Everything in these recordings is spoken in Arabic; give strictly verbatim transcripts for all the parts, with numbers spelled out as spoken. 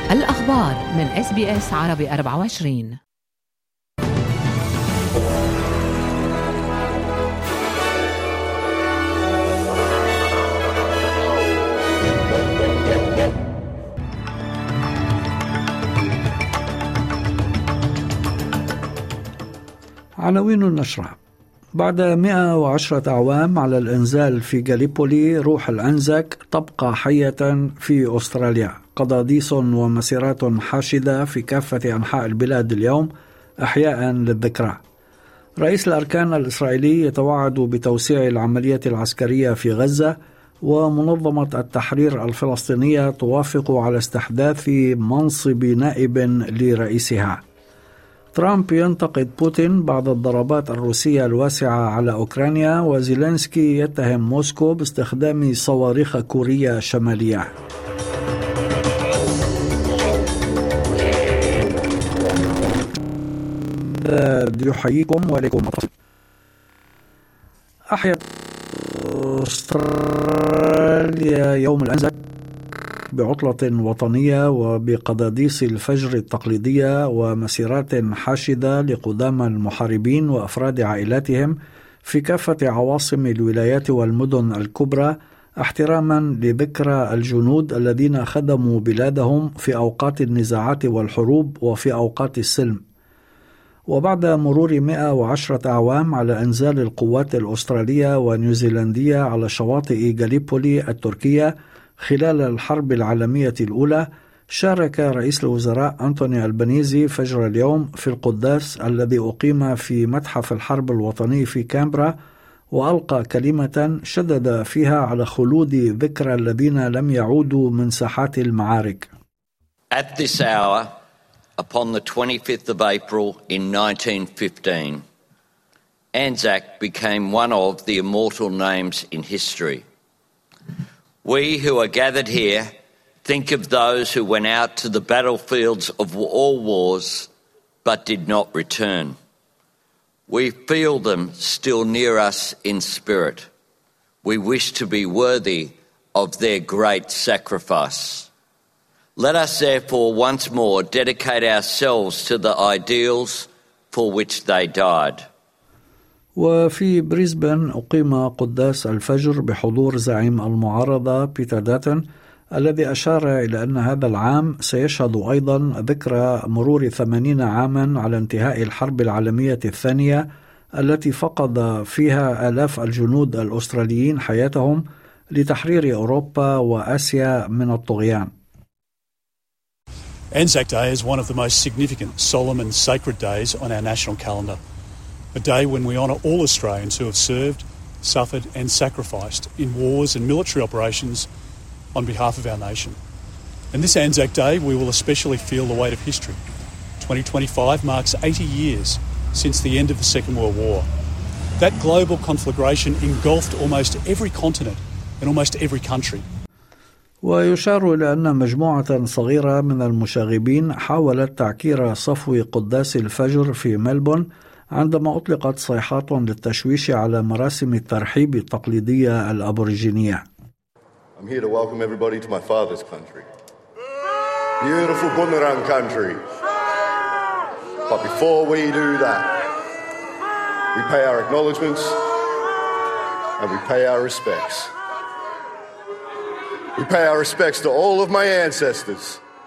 الأخبار من إس بي إس عربي أربعة وعشرين. عناوين النشرة: بعد مئة وعشرة أعوام على الإنزال في غاليبولي، روح الأنزاك تبقى حية في أستراليا. قضاديس ومسيرات حاشدة في كافة أنحاء البلاد اليوم أحياء للذكرى. رئيس الأركان الإسرائيلي يتوعد بتوسيع العملية العسكرية في غزة، ومنظمة التحرير الفلسطينية توافق على استحداث منصب نائب لرئيسها. ترامب ينتقد بوتين بعد الضربات الروسية الواسعة على أوكرانيا، وزيلينسكي يتهم موسكو باستخدام صواريخ كوريا الشمالية. يحييكم وعليكم السلام. أحيت أستراليا يوم الأنزاك بعطلة وطنية وبقضاديس الفجر التقليدية ومسيرات حاشدة لقدامى المحاربين وأفراد عائلاتهم في كافة عواصم الولايات والمدن الكبرى، احتراما لذكرى الجنود الذين خدموا بلادهم في أوقات النزاعات والحروب وفي أوقات السلم. وبعد مرور مئة وعشرة أعوام على إنزال القوات الأسترالية ونيوزيلندية على شواطئ غاليبولي التركية خلال الحرب العالمية الأولى، شارك رئيس الوزراء أنتوني ألبانيزي فجر اليوم في القداس الذي أقيم في متحف الحرب الوطني في كامبرا، وألقى كلمة شدد فيها على خلود ذكرى الذين لم يعودوا من ساحات المعارك. At this hour, upon the twenty-fifth of April in nineteen fifteen, Anzac became one of the immortal names in history. We who are gathered here think of those who went out to the battlefields of all wars but did not return. We feel them still near us in spirit. We wish to be worthy of their great sacrifice. Let us therefore once more dedicate ourselves to the ideals for which they died. وفي بريسبن أقيم قداس الفجر بحضور زعيم المعارضة بيتر داتن، الذي أشار إلى أن هذا العام سيشهد أيضا ذكرى مرور ثمانين عاما على انتهاء الحرب العالمية الثانية التي فقد فيها آلاف الجنود الأستراليين حياتهم لتحرير أوروبا وآسيا من الطغيان. Anzac Day is one of the most significant, solemn and sacred days on our national calendar. A day when we honour all Australians who have served, suffered and sacrificed in wars and military operations on behalf of our nation. And this Anzac Day we will especially feel the weight of history. twenty twenty-five marks eighty years since the end of the Second World War. That global conflagration engulfed almost every continent and almost every country. ويشار إلى أن مجموعة صغيرة من المشاغبين حاولت تعكير صفو قداس الفجر في ملبون عندما أطلقت صيحات للتشويش على مراسم الترحيب التقليدية الأبوريجينية. I'm here to welcome everybody to my father's country. Beautiful Bunurong country. But before we do that, we pay our acknowledgements and we pay our respects. We pay our respects to all of my ancestors.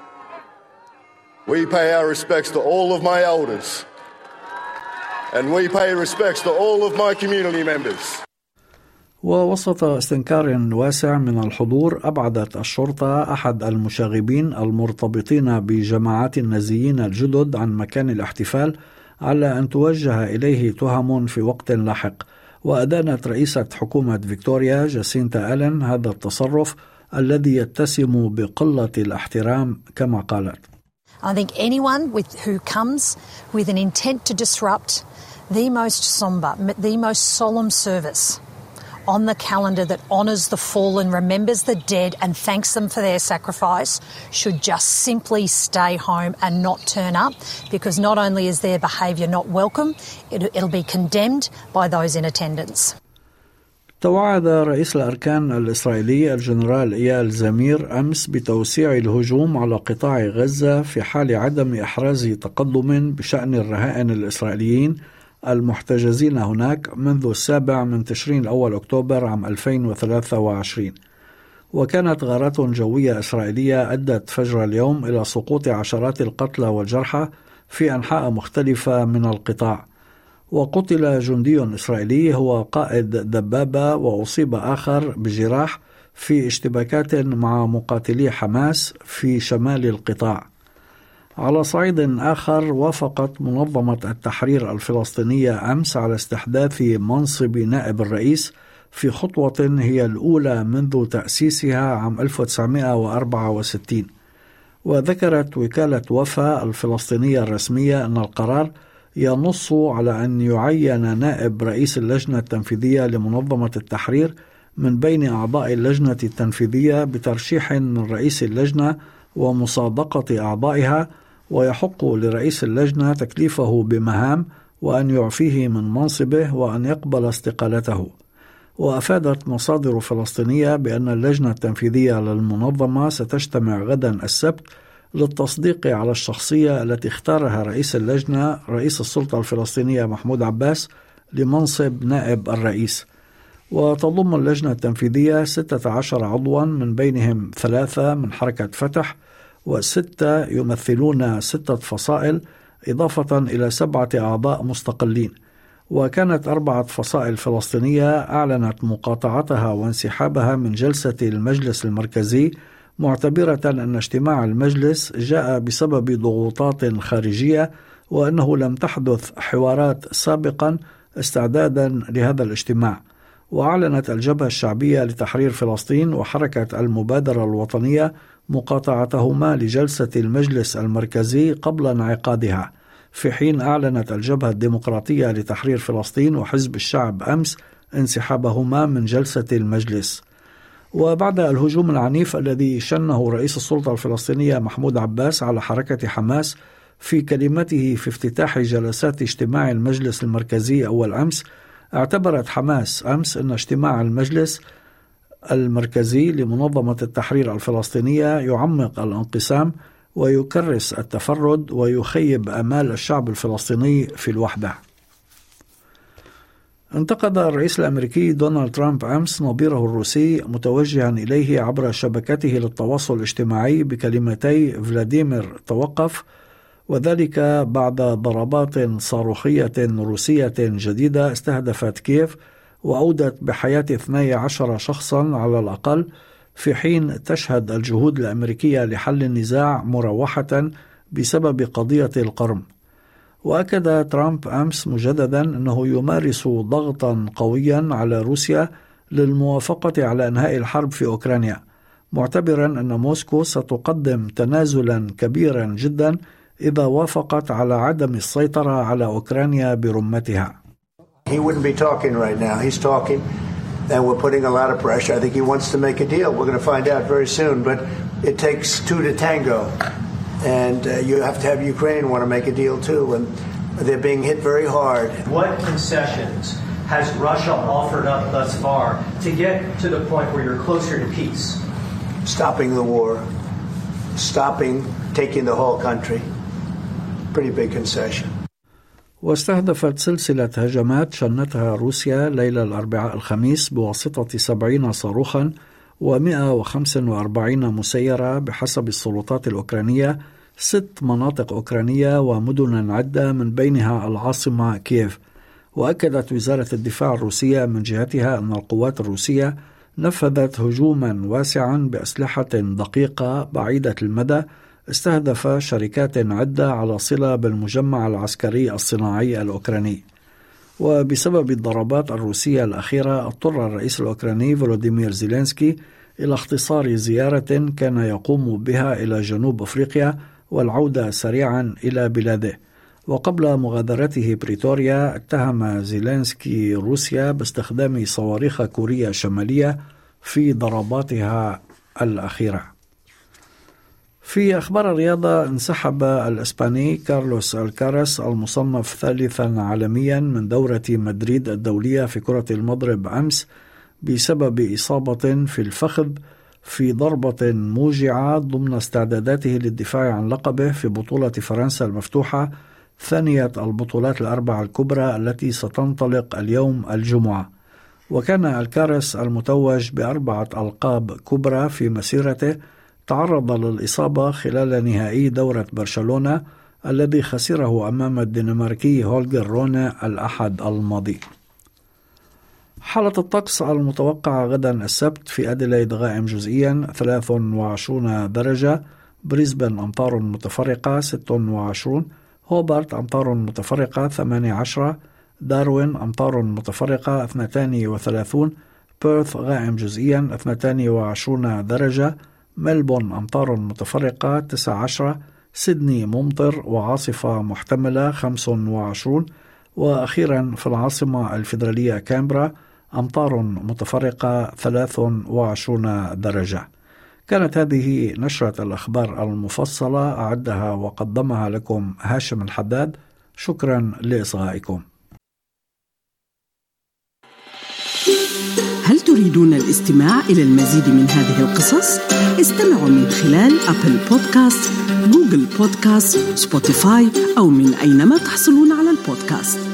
We pay our respects to all of my elders. And we pay respects to all of my community members. ووسط استنكار واسع من الحضور، أبعدت الشرطة أحد المشاغبين المرتبطين بجماعات النازيين الجدد عن مكان الاحتفال على أن توجه إليه تهم في وقت لاحق. وأدانت رئيسة حكومة فيكتوريا جاسينتا ألين هذا التصرف الذي يتسم بقلة الاحترام كما قالت. I think anyone with, who comes with an intent to disrupt the most sombre, the most solemn service on the calendar that honours the fallen, remembers the dead and thanks them for their sacrifice should just simply stay home and not turn up, because not only is their behaviour not welcome, it, it'll be condemned by those in attendance. توعد رئيس الأركان الإسرائيلي الجنرال إيال زمير أمس بتوسيع الهجوم على قطاع غزة في حال عدم إحراز تقدم بشأن الرهائن الإسرائيليين المحتجزين هناك منذ السابع من تشرين الأول أكتوبر عام ألفين وثلاثة وعشرين. وكانت غارات جوية إسرائيلية أدت فجر اليوم إلى سقوط عشرات القتلى والجرحى في أنحاء مختلفة من القطاع. وقتل جندي إسرائيلي هو قائد دبابة، وأصيب آخر بجراح في اشتباكات مع مقاتلي حماس في شمال القطاع. على صعيد آخر، وافقت منظمة التحرير الفلسطينية أمس على استحداث منصب نائب الرئيس في خطوة هي الأولى منذ تأسيسها عام ألف وتسعمائة وأربعة وستين. وذكرت وكالة وفا الفلسطينية الرسمية أن القرار ينص على أن يعين نائب رئيس اللجنة التنفيذية لمنظمة التحرير من بين أعضاء اللجنة التنفيذية بترشيح من رئيس اللجنة ومصادقة أعضائها، ويحق لرئيس اللجنة تكليفه بمهام وأن يعفيه من منصبه وأن يقبل استقالته. وأفادت مصادر فلسطينية بأن اللجنة التنفيذية للمنظمة ستجتمع غدا السبت للتصديق على الشخصية التي اختارها رئيس اللجنة رئيس السلطة الفلسطينية محمود عباس لمنصب نائب الرئيس. وتضم اللجنة التنفيذية ستة عشر عضوا، من بينهم ثلاثة من حركة فتح وستة يمثلون ستة فصائل، إضافة إلى سبعة أعضاء مستقلين. وكانت أربعة فصائل فلسطينية أعلنت مقاطعتها وانسحابها من جلسة المجلس المركزي، معتبرة أن اجتماع المجلس جاء بسبب ضغوطات خارجية، وأنه لم تحدث حوارات سابقا استعدادا لهذا الاجتماع. وأعلنت الجبهة الشعبية لتحرير فلسطين وحركة المبادرة الوطنية مقاطعتهما لجلسة المجلس المركزي قبل انعقادها، في حين أعلنت الجبهة الديمقراطية لتحرير فلسطين وحزب الشعب أمس انسحابهما من جلسة المجلس. وبعد الهجوم العنيف الذي شنه رئيس السلطة الفلسطينية محمود عباس على حركة حماس في كلمته في افتتاح جلسات اجتماع المجلس المركزي أول أمس، اعتبرت حماس أمس أن اجتماع المجلس المركزي لمنظمة التحرير الفلسطينية يعمق الانقسام ويكرس التفرد ويخيب آمال الشعب الفلسطيني في الوحدة. انتقد الرئيس الأمريكي دونالد ترامب أمس نظيره الروسي متوجها إليه عبر شبكته للتواصل الاجتماعي بكلمتي فلاديمير توقف، وذلك بعد ضربات صاروخية روسية جديدة استهدفت كييف وأودت بحياة اثني عشر شخصا على الأقل، في حين تشهد الجهود الأمريكية لحل النزاع مروحة بسبب قضية القرم. وأكد ترامب أمس مجددا أنه يمارس ضغطا قويا على روسيا للموافقة على إنهاء الحرب في أوكرانيا، معتبرا أن موسكو ستقدم تنازلا كبيرا جدا إذا وافقت على عدم السيطرة على أوكرانيا برمتها. He wouldn't be talking right now. He's talking and we're putting a lot of pressure. I think he wants to make a deal. We're going to find out very soon, but it takes two to tango. And uh, you have to have Ukraine want to make a deal too, and they're being hit very hard. What concessions has Russia offered up thus far to get to the point where you're closer to peace? Stopping the war, stopping taking the whole country. Pretty big concession. واستهدفت سلسلة هجمات شنتها روسيا ليلة الأربعاء الخميس بواسطة سبعين صاروخا ومئة وخمسة وأربعين مسيرة بحسب السلطات الأوكرانية ست مناطق أوكرانية ومدن عدة من بينها العاصمة كييف. وأكدت وزارة الدفاع الروسية من جهتها أن القوات الروسية نفذت هجوما واسعا بأسلحة دقيقة بعيدة المدى استهدف شركات عدة على صلة بالمجمع العسكري الصناعي الأوكراني. وبسبب الضربات الروسية الأخيرة اضطر الرئيس الأوكراني فولوديمير زيلينسكي إلى اختصار زيارة كان يقوم بها إلى جنوب أفريقيا والعودة سريعا إلى بلاده. وقبل مغادرته بريتوريا اتهم زيلينسكي روسيا باستخدام صواريخ كوريا الشمالية في ضرباتها الأخيرة. في أخبار الرياضة، انسحب الإسباني كارلوس الكاراس المصنف ثالثا عالميا من دورة مدريد الدولية في كرة المضرب أمس بسبب إصابة في الفخذ في ضربة موجعة ضمن استعداداته للدفاع عن لقبه في بطولة فرنسا المفتوحة، ثانية البطولات الأربع الكبرى التي ستنطلق اليوم الجمعة. وكان الكارس المتوج بأربعة ألقاب كبرى في مسيرته تعرض للإصابة خلال نهائي دورة برشلونة الذي خسره أمام الدنماركي هولجر رونه الأحد الماضي. حالة الطقس المتوقعة غدا السبت: في أديلايد غائم جزئيا ثلاث وعشرون درجة، بريسبن أمطار متفرقة ست وعشرون، هوبارت أمطار متفرقة ثمانية عشر، داروين أمطار متفرقة اثنتان وثلاثون، بيرث غائم جزئيا اثنتان وعشرون درجة، ملبون أمطار متفرقة تسعة عشر، سيدني ممطر وعاصفة محتملة خمس وعشرون، وأخيرا في العاصمة الفيدرالية كامبرا أمطار متفرقة ثلاث وعشرون درجة. كانت هذه نشرة الأخبار المفصلة، أعدها وقدمها لكم هاشم الحداد. شكرا لإصغائكم. هل تريدون الاستماع إلى المزيد من هذه القصص؟ استمعوا من خلال أبل بودكاست، جوجل بودكاست، سبوتيفاي أو من أينما تحصلون على البودكاست.